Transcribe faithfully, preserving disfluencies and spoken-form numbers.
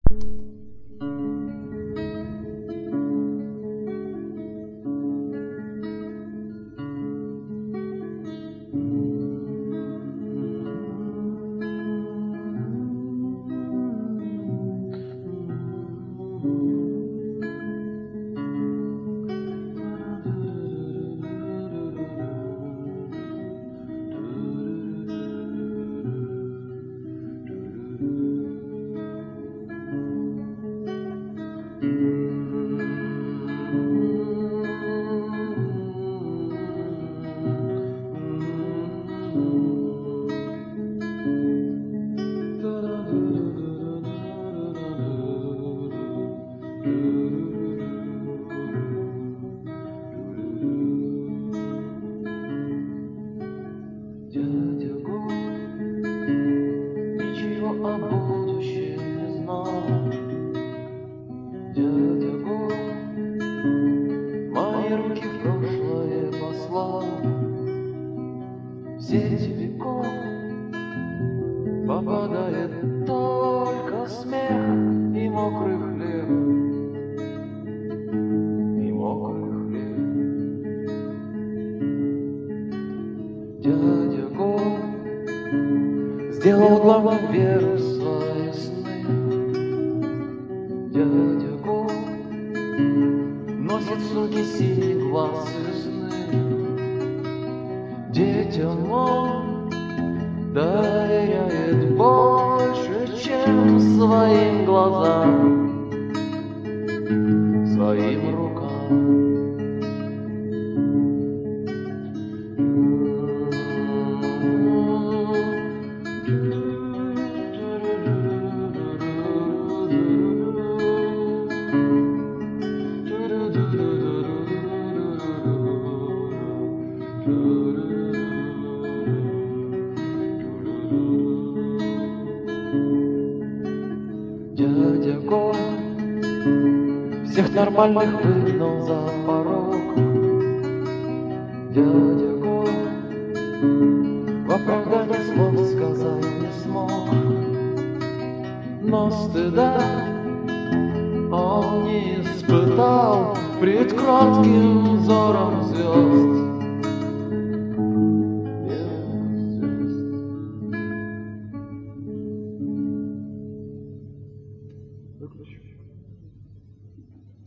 Дядя год ничего о будущем не знал. Дядя год мои руки в прошлое послал. В сеть веков попадает только смех и мокрый хлеб, и мокрый хлеб. Дядя год сделал главным веры свои сны. Дядя год носит сумки синий глаз весны. Детям он доверяет больше, чем своим глазам, своим рукам. Дядя год всех нормальных выгнал за порог. Дядя год в оправдание слов сказать не смог, но стыда он не испытал пред кротким взором